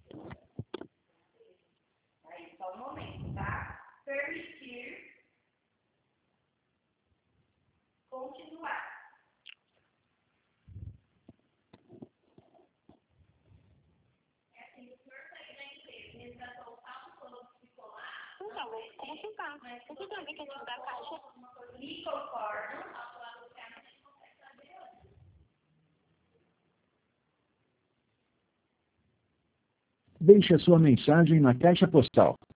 Aí, só um momento, tá? Permitir. Continuar. É assim, o senhor saiu da empresa, resgatou o saldo todo que ficou lá. Então, vou consultar. Mas você sabe que a gente dá caixa. Me concordo. Deixe a sua mensagem na caixa postal